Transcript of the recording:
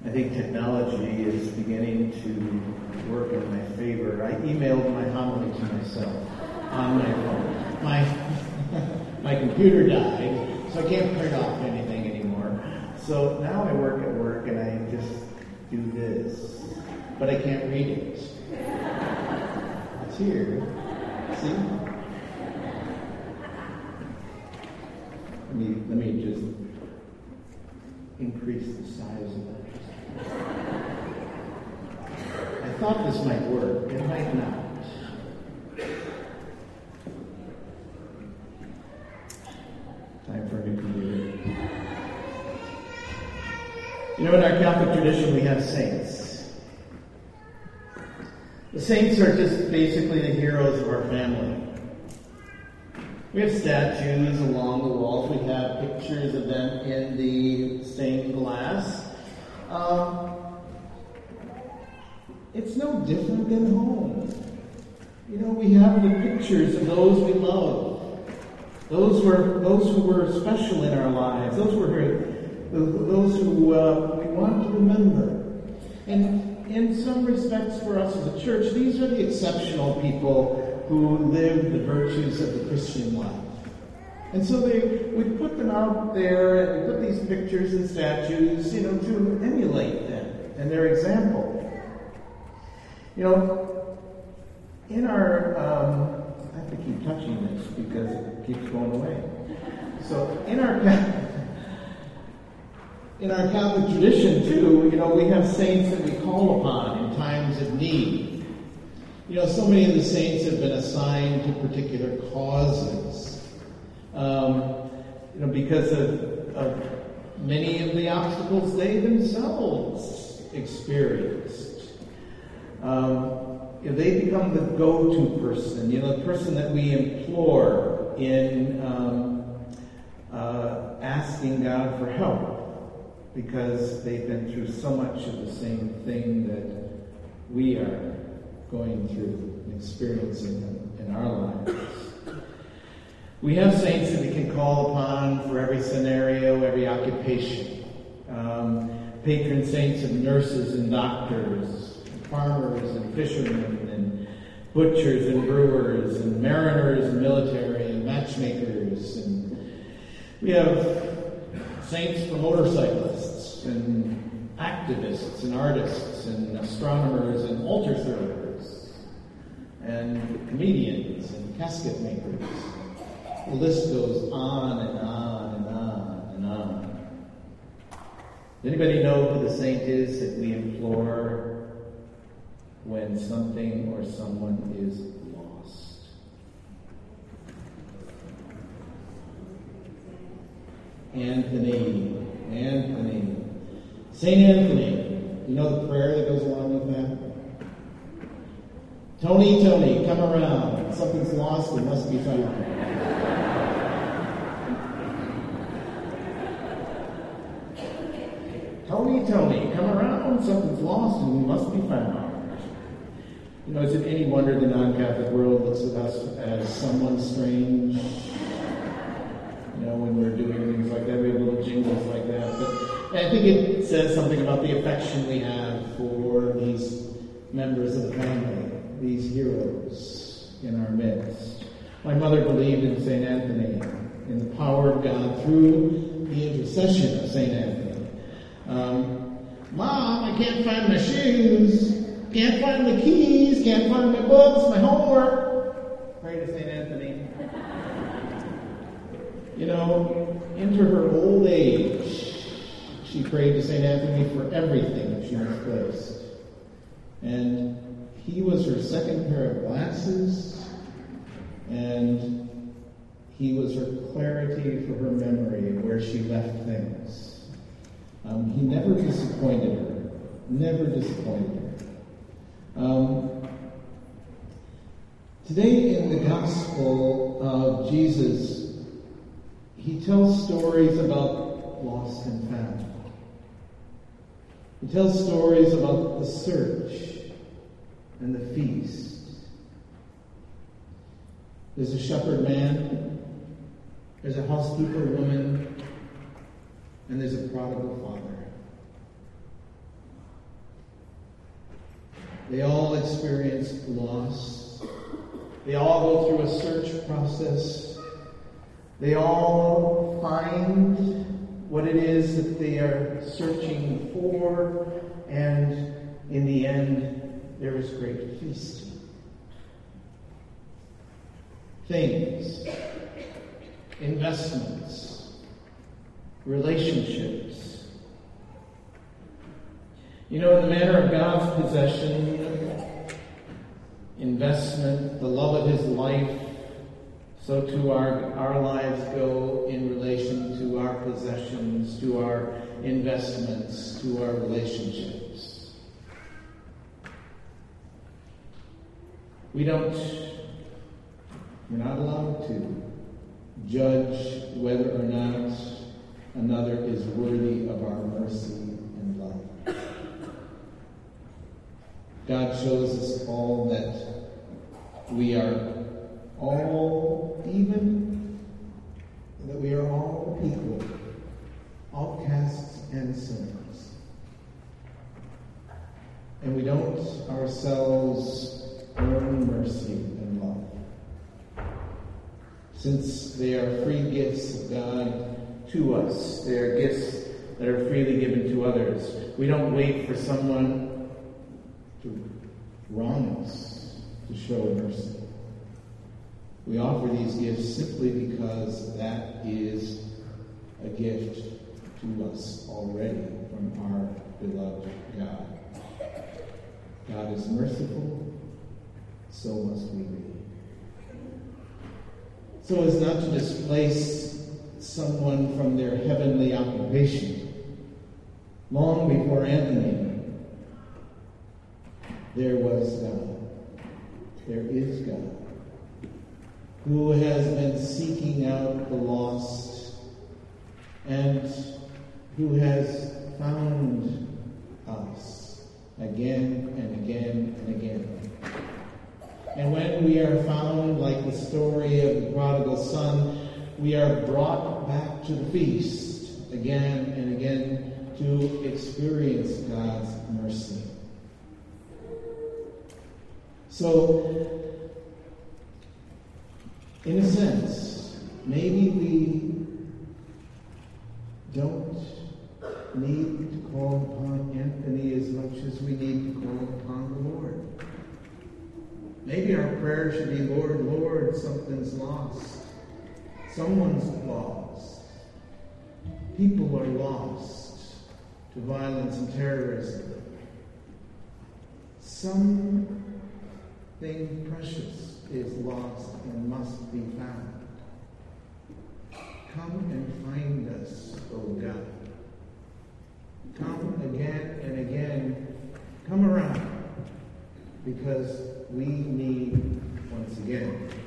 I think technology is beginning to work in my favor. I emailed my homily to myself on my phone. My computer died, so I can't print off anything anymore. So now I work at work and I just do this, but I can't read it. It's here. See? Let me just increase the size of that. I thought this might work. It might not. Time for a new computer. You know, in our Catholic tradition, we have saints. The saints are just basically the heroes of our family. We have statues along the walls. We have pictures of them in the stained glass. It's no different than home. You know, we have the pictures of those we love. Those who were special in our lives. Those who we want to remember. And in some respects for us as a church, these are the exceptional people who live the virtues of the Christian life. And so we put them out there, and we put these pictures and statues, to emulate them and their example. In our, I have to keep touching this because it keeps going away. So in our Catholic tradition too, we have saints that we call upon in times of need. So many of the saints have been assigned to particular causes. Because of many of the obstacles they themselves experienced. They become the go-to person, the person that we implore in asking God for help, because they've been through so much of the same thing that we are going through and experiencing in our lives. We have saints that we can call upon for every scenario, every occupation. Patron saints of nurses and doctors, farmers and fishermen, and butchers and brewers, and mariners and military, and matchmakers. And we have saints for motorcyclists, and activists, and artists, and astronomers, and altar servers, and comedians, and casket makers. The list goes on and on and on and on. Does anybody know who the saint is that we implore when something or someone is lost? Anthony. Saint Anthony. You know the prayer that goes along with that? Tony, come around. Something's lost, it must be found. Tony, come around. Something's lost and must be found. Is it any wonder the non-Catholic world looks at us as someone strange? When we're doing things like that, we have little jingles like that. But I think it says something about the affection we have for these members of the family, these heroes in our midst. My mother believed in St. Anthony, in the power of God through the intercession of St. Anthony. Mom, I can't find my shoes, can't find the keys, can't find my books, my homework. Pray to St. Anthony. Into her old age, she prayed to St. Anthony for everything that she misplaced. And he was her second pair of glasses, and he was her clarity for her memory of where she left things. He never disappointed her. Today in the Gospel of Jesus, he tells stories about lost and found. He tells stories about the search and the feast. There's a shepherd man, there's a housekeeper woman, and there's a prodigal father. They all experience loss. They all go through a search process. They all find what it is that they are searching for, and in the end, there is great feasting. Things, investments, relationships. You know, in the manner of God's possession, investment, the love of his life, so too our lives go in relation to our possessions, to our investments, to our relationships. We're not allowed to judge whether or not another is worthy of our mercy and love. God shows us all that we are all even, that we are all equal, outcasts and sinners. And we don't ourselves earn mercy and love. Since they are free gifts of God to us, they are gifts that are freely given to others. We don't wait for someone to wrong us to show mercy. We offer these gifts simply because that is a gift to us already from our beloved God. God is merciful, so must we be. So as not to displace someone from their heavenly occupation, long before Anthony, there was God. There is God, who has been seeking out the lost and who has found us again and again and again. And when we are found, like the story of the prodigal son, we are brought back to the feast again and again to experience God's mercy. So, in a sense, maybe we don't need to call upon Anthony as much as we need to call upon the Lord. Maybe our prayer should be, Lord, Lord, something's lost. Someone's lost. People are lost to violence and terrorism. Something precious is lost and must be found. Come and find us, O God. Come again and again. Come around, because we need, once again,